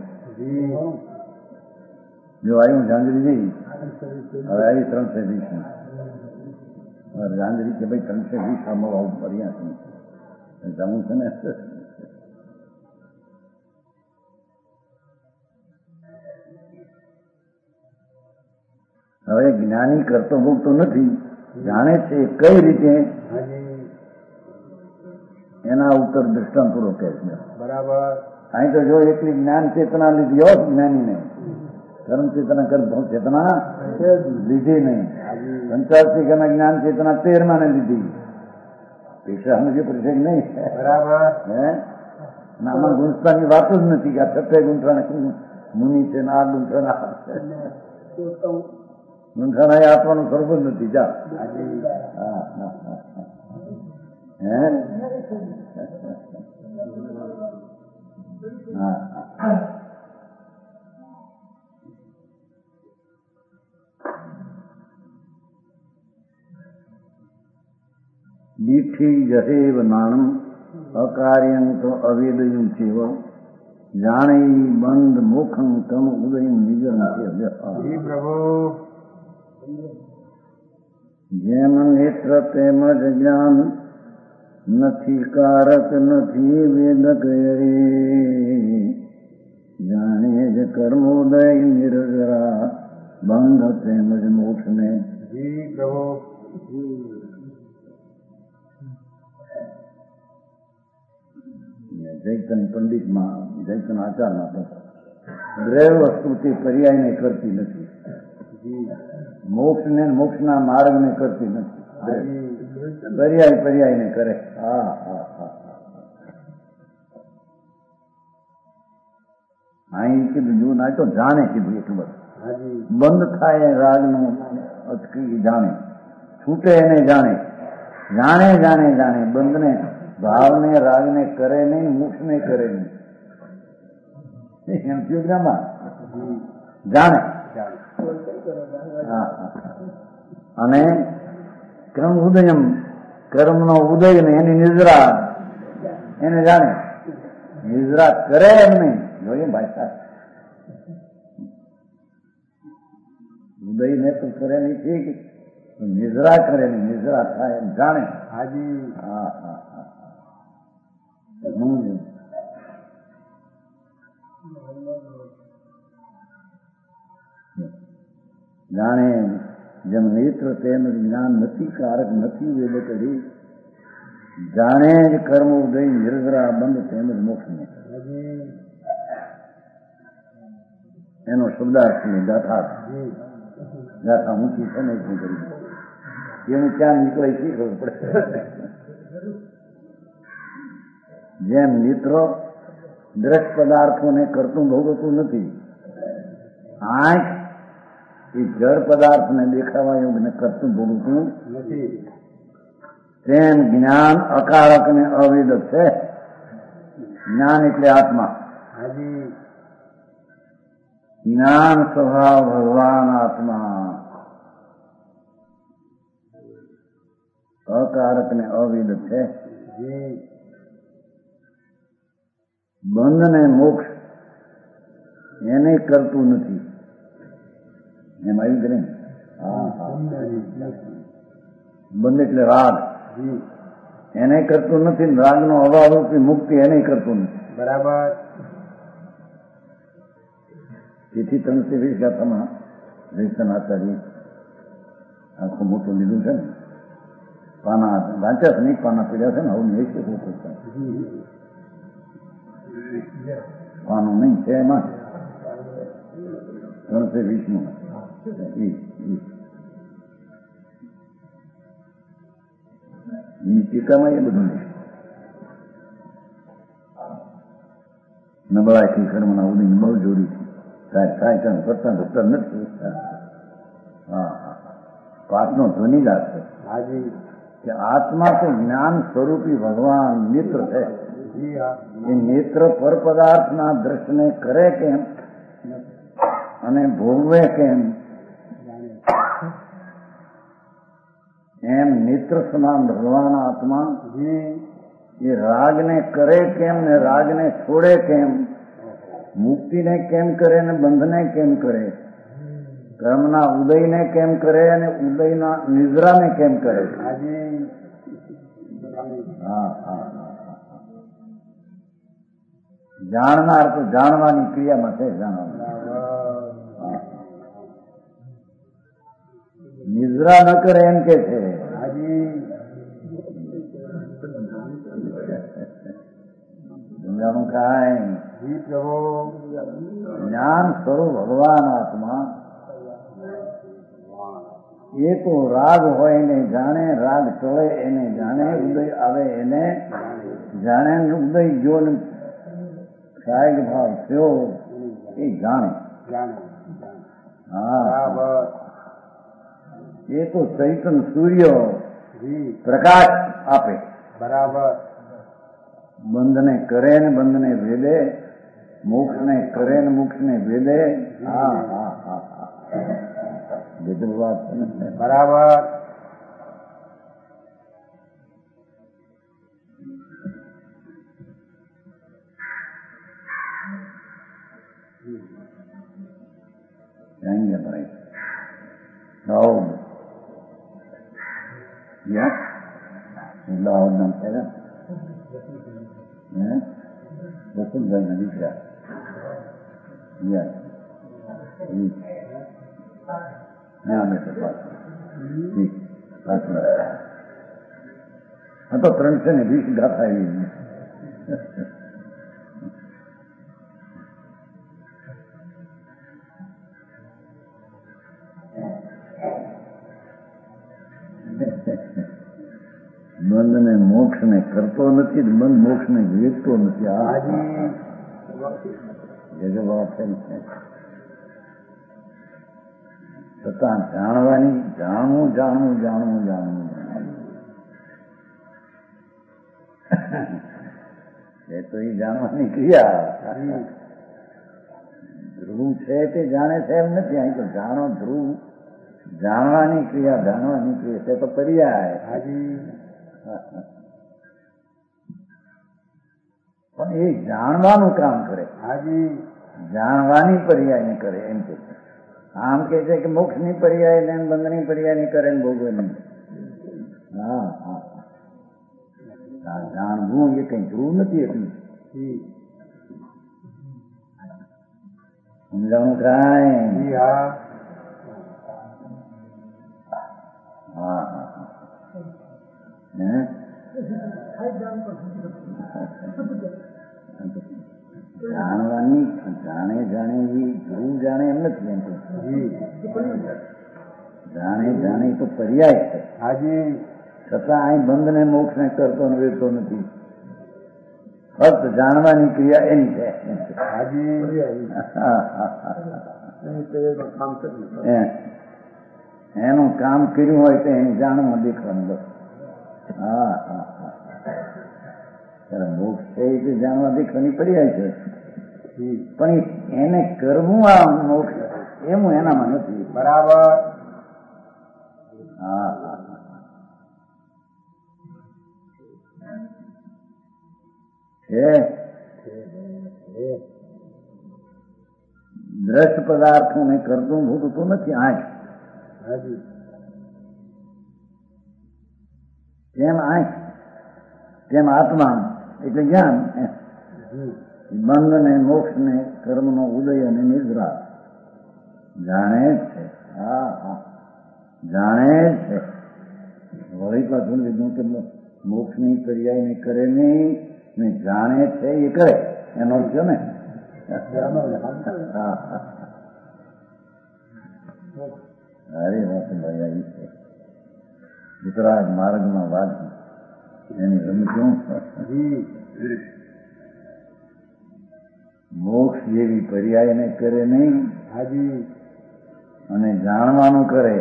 જો આવ્યું જાંજરી હવે આવી ત્રણસો વીસ ની જાંજરી કે ભાઈ ત્રણસો વીસ આમાં આવું ફર્યા છે. જમું છે ને હવે જ્ઞાની કરતો ભોગતો નથી, જાણે છે કઈ રીતે એના ઉત્તર દ્રષ્ટાંતપૂર્વક કહે છે. બરાબર. અહીં તો જો એકલી જ્ઞાન ચેતના લીધી હોત જ્ઞાની ને, કર્મ ચેતના કર્મ ચેતના લીધી નહીં. પંચાશી ગમે જ્ઞાન ચેતના તેરમાં ને લીધી, પૈસા સમજે પરિષદ નહીં. બરાબર. હે આમાં ગુંઠતાની વાત જ નથી કે આ છઠ્ઠે ગુંઠાને મુનિ છે ને આ ગુંઠાના ગુંઠાના એ આપવાનું સ્વરૂપ જ નથી. જા હે હા દીઠી જસેવ નાણમ અકાર્યં તો અવેદયું છેવ જાણી બંધ મુખમ તમ ઉદય નિજમ છે. જેમ નેત્ર તેમજ જ્ઞાન નથી કારક નથી વેદક રે જાણે જ કર્મોદય નિરજરા બંધ તેમજ મોક્ષ ને. જૈતન પંડિતમાં જૈતન આચારમાં તો દ્રવ વસ્તુથી પર્યાયને કરતી નથી, મોક્ષને મોક્ષના માર્ગને કરતી નથી, પર્યાય પર્યાયને કરે. હા હા હા અહીં કીધું જો ના તો જાણે કીધું એટલું બધું. બંધ થાય રાગનું અટકી જાણે, છૂટે એને જાણે, જાણે જાણે જાણે બંધને ભાવને રાગને કરે નહીં, મોક્ષને કરે નહીં. એમ થયું જાણે. અને કર્મ ઉદયમ કર્મનો ઉદય ને એની નિદ્રા એને જાણે, નિદ્રા કરે એમ નહીં. જોઈએ ભાઈ ઉદય ને તો કરે નહીં ઠીક, નિદ્રા કરે નહીં, નિદ્રા થાય એમ જાણે. હાજી હા હા હા જાણે જેમ નેત્ર તેમ જ્ઞાન નથી કારક નથી વેદ કરી, જાણે જ કર્મ ઉદય નિર્જરા બંધ તેમજ મોક્ષ ને. એનો શબ્દાર્થ ની ગાથા ગાથા ઊંચી છે ને શું કરી એનું ક્યાં નીકળે શી ખબર પડે. જેમ મિત્રો દ્રશ પદાર્થોને કરતું ભોગવતું નથી, આંખ એ જળ પદાર્થને દેખાવા યોગને કરતું ભોગવતું નથી, તેમ જ્ઞાન અકારક ને અવેદક છે. જ્ઞાન એટલે આત્મા, જ્ઞાન સ્વભાવ ભગવાન આત્મા અકારક ને અવેદક છે. બંધ ને મોક્ષ એને કરતું નથી. એમ આવ્યું કે નહીં? બંધ એટલે રાગ, એને કરતું નથી. રાગનો અભાવ રૂપી મુક્તિ એને કરતું નથી. બરાબર. તેથી ત્રણસો વીસ ગાથામાં જૈતન આચાર્ય આખું મોટું લીધું છે ને, પાના વાંચ્યા છે નહીં, પાના પીડ્યા છે ને, આવું નહીં છે. પાનું નહીં છે એમાં ત્રણસો વીસ નું ટીકામાં એ બધું નહીં. નબળાઈથી કર્મના ઉદયની બહુ જોડી છે. કાંઈ કાંઈ કાંઈ કરતા કરતા નથી. હા હા પાઠનો ધ્વનિ જ છે કે આત્મા તો જ્ઞાન સ્વરૂપી ભગવાન મિત્ર છે. એ નેત્ર પર પદાર્થના દ્રષ્ટને કરે કેમ અને ભોગવે કેમ, એમ નેત્ર સમાન ભગવાન આત્મા એ રાગને કરે કેમ ને રાગને છોડે કેમ, મુક્તિને કેમ કરે ને બંધને કેમ કરે, કર્મના ઉદયને કેમ કરે અને ઉદયના નિદ્રાને કેમ કરે. હા હા હા જાણનાર તો જાણવાની ક્રિયામાં છે જાણવાનું. નિદ્રા ન કરે એમ કે છે. સમજાણું કાંઈ? જ્ઞાન સ્વરૂપ ભગવાન આત્મા એ તો રાગ હોય એને જાણે, રાગ ટળે એને જાણે, ઉદય આવે એને જાણે, ઉદય ગયો ને સાયગ ભાવ થયો એ જાણે. હા, એ તો ચૈતન સૂર્ય પ્રકાશ આપે. બરાબર. બંધને કરે ને બંધને ભેદે, મોક્ષને કરે ને મોક્ષને ભેદે. હા હા હા હા, બીજું વાત બરાબર. ભાઈ દાઉદ દાઉદ નામ છે ને વસુંધભાઈ ના દીકરા. હા તો ત્રણસો ને વીસ ગાથા એવી. બંધ ને મોક્ષ ને કરતો નથી, બંધ મોક્ષ ને વેચતો નથી. આ વાત છે. છતાં જાણવાની, જાણવું જાણવું જાણવું જાણવું એ તો એ જાણવાની ક્રિયા. ધ્રુવ છે તે જાણે છે એમ નથી. અહીં તો જાણો ધ્રુવ, જાણવાની ક્રિયા, જાણવાની ક્રિયા છે તો પર્યાય. પણ એ જાણવાનું કામ કરે. હાજી, જાણવાની પર્યાય ને કરે એમ કે છે. આમ કે છે કે મોક્ષ ની પર્યાય ને બંધની પર્યાય ની કરે ને ભોગવે નહીં. હા હા, જાણવું એ કઈ ધ્રુવ નથી એટલું. સમજાણું કાંઈ? હા હા હા. જાણવાની, જાણે જાણે એ ધ્રુવ જાણે એમ નથી. એમ જાણે જાણે તો પર્યાય છે. હાજી, છતાં અહીં બંધ ને મોક્ષ ને કરતો ને વેચતો નથી. ફક્ત જાણવાની ક્રિયા એની છે. હાજી, એનું કામ કર્યું હોય તો એને જાણવા દેખવાનું. બસ. હા હા હા, મોક્ષ છે એ જાણવા દેખવાની પર્યાય છે. પણ એને કરવું આ મોક્ષ એમ એનામાં નથી. બરાબર. હા હા, છે. દ્રષ્ટ પદાર્થો ને કરતું ભૂતતું નથી. આંખ તેમ આંખ, તેમ આત્મા એટલે જ્ઞાન. બંધ ને મોક્ષ ને કર્મ નો ઉદય અને નિદ્રા જાણે જ છે. હા હા, જાણે જ છે. વળી પાછું લીધું કે મોક્ષ ની પર્યાય ને કરે નહીં ને જાણે છે એ કરે એનો છે ને. અરે વાત ભાઈ આવી છે. વિતરાગ માર્ગમાં વાત એની સમજવું. મોક્ષ જેવી પર્યાય ને કરે નહીં. હાજી, અને જાણવાનું કરે.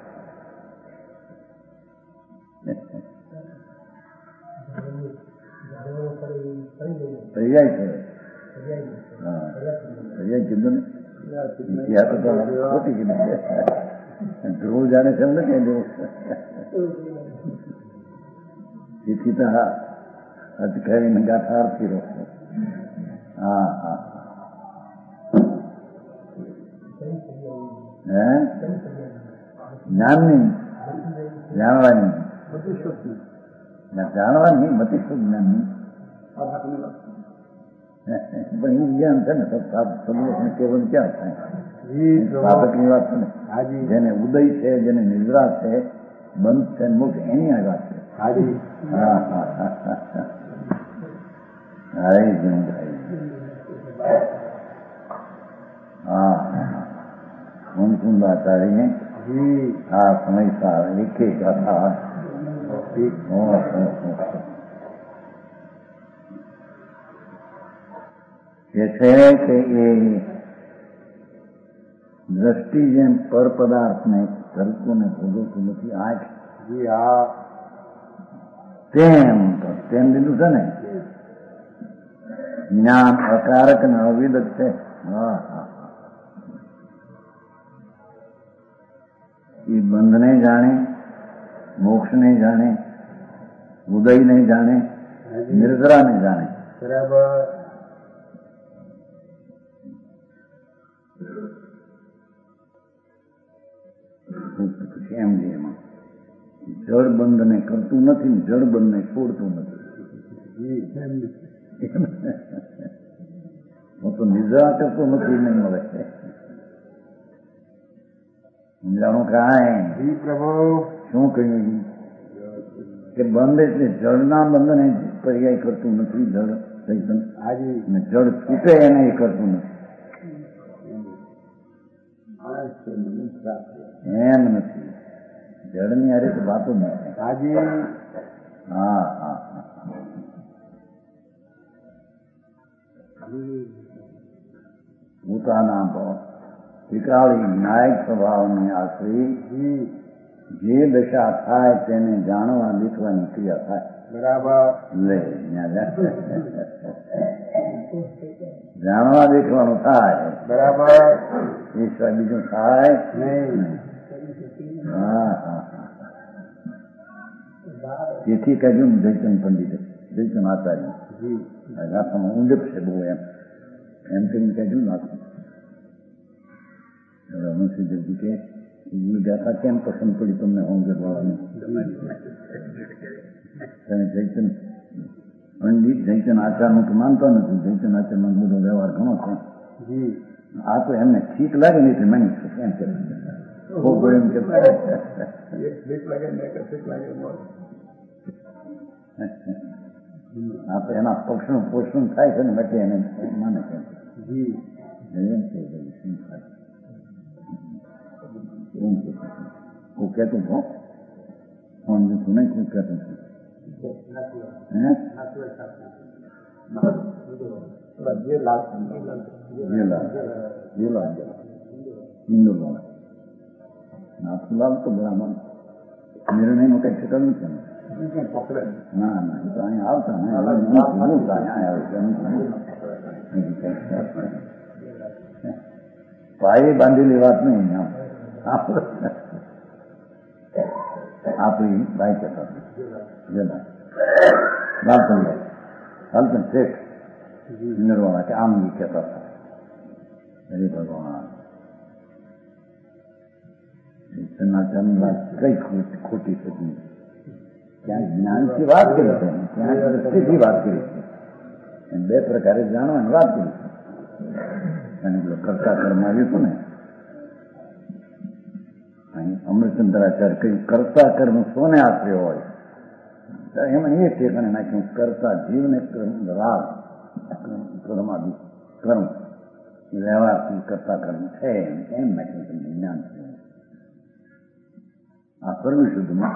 પર્યાય છે. હા, પર્યાય કીધું ને. ખોટી કીધું. ધ્રુવ જાણે છે એમ નથી. ધ્રુવ તેથી તો હા અટકાવીને ગાથા અર્થી રહો. હા હા, હે જ્ઞાનની, જાણવાની, જાણવાની મતિ શું જ્ઞાનની? પણ એ જ્ઞાન છે ને તો સદલોકને કેવલ ક્યાં થાય સાધકની વાત છે ને. જેને ઉદય છે, જેને નિદ્રા છે, બંધ છે, મોક્ષ, એની આ વાત છે. હા હા હા હરે જનભાઈ. હા મુનકુંદાચાર્યને આ સમય સાર એક એક ગાથા કે છે કે એ દ્રષ્ટિ જેમ પર પદાર્થને કરતું ને ભોગવતું નથી આંખ તેમ તેમ દીધું છે ને જ્ઞાન અકારક ને અવિદક છે. હા હા એ બંધને જાણે, મોક્ષને જાણે, ઉદયને જાણે, નિર્જરાને જાણે. બરાબર. એમ છે એમાં જળ બંધને કરતું નથી ને જળ બંધને છોડતું નથી. હું તો નિદ્રા કરતો નથી નહીં મળે સમજાણું કાંઈ પ્રભુ શું કહ્યું કે બંધ એટલે જળના બંધને પર્યાય કરતું નથી. જળ ચૈતન ને જળ છૂટે એને એ કરતું નથી. એમ નથી. જળની હારે તો વાતો જ નથી. હા હા પોતાના વિકરાળી ન્યાયિક સ્વભાવને આશ્રય જે દશા થાય તેને જાણવા દેખવાની ક્રિયા થાય. બરાબર. લે જાણવા દેખવાનું થાય. બરાબર. એ સિવાય બીજું થાય નહીં. હા હા તેથી કહ્યું જયચંદ પંડિતે, જયચંદ આચાર્ય ગાથામાં ઊંડપ છે બહુ એમ એમ કહીને કહ્યું નાખું. હનુસિદ્ધજી કે ગાથા કેમ પસંદ પડી તમને હોંગે બાબુ? તમે જયચંદ પંડિત જયચંદ આચાર્યનું તો માનતા નથી. જયચંદ આચાર્યનો બધો વ્યવહાર ઘણો છે. આ તો એમને ઠીક લાગે ને એટલે માની છું એમ કે એમ કે આ તો એના પક્ષનું પોષણ થાય છે ને એટલે એને માને છે. હું કહેતું હો ફોન જતું નહીં હું કહેતું છું. નાથુલાલ તો બરાબર નિર્ણયનું કઈ શકલ નથી. ના ના એ તો અહીંયા આવતા ને ભાઈ બાંધેલી વાત નહીં. આપણી ભાઈ કહેતા લાલચંદ લાલચંદ શેખ નિર્વાણા કે આમ કહેતા હતા. હરે ભગવાન કઈ ખોટી થતી ત્યાં જ્ઞાનથી વાત કરી છે, ત્યાં દ્રષ્ટિથી વાત કરી છે. બે પ્રકારે જાણવાની વાત કરી છે. અને કરતા કર્મ આવ્યું હતું ને અમૃતચંદ્રાચાર્ય કહ્યું કરતા કર્મ સોને આશરે હોય. એમાં એ ઠેકાણે નાખ્યું કરતા જીવને કર્મ રાગ કર્માદિ કર્મ વ્યવહારથી કરતા કર્મ છે એમ નાખ્યું તમને જ્ઞાન છે. આ કરવું શુદ્ધમાં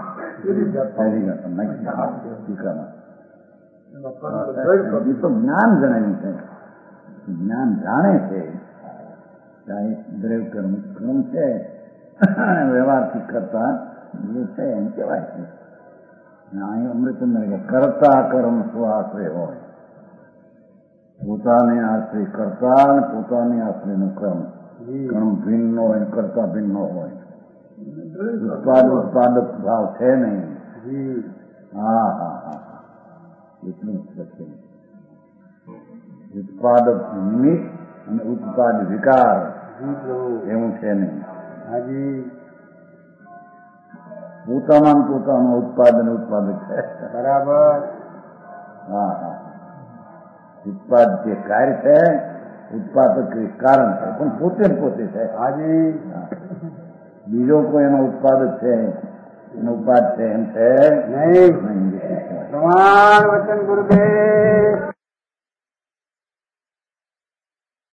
જ્ઞાન જણાવ્યું છે. જ્ઞાન જાણે છે દ્રવ્ય કર્મ કર્મ છે વ્યવહારથી કરતા જે છે એમ કહેવાય છે. અહીં અમૃતચંદ્ર કે કરતા કર્મ સ્વાશ્રય હોય. પોતાને આશ્રય કરતા અને પોતાને આશ્રયનું કર્મ કર્મ ભિન્ન હોય કરતા ભિન્ન હોય. ઉત્પાદ ઉત્પાદક ભાવ છે નહીં. હા હા હા એટલું લખે ઉત્પાદક નિમિત્ત અને ઉત્પાદ વિકાર એવું છે નહીં. પોતાના પોતાનું ઉત્પાદન ઉત્પાદક છે. બરાબર. હા હા ઉત્પાદ જે કાર્ય છે ઉત્પાદક કારણ છે પણ પોતે ને પોતે છે. હાજી બીજો કોઈ એનો ઉત્પાદક છે એનો ઉપાદ છે એમ છે નહીં. પ્રમાણ વચન ગુરુદેવ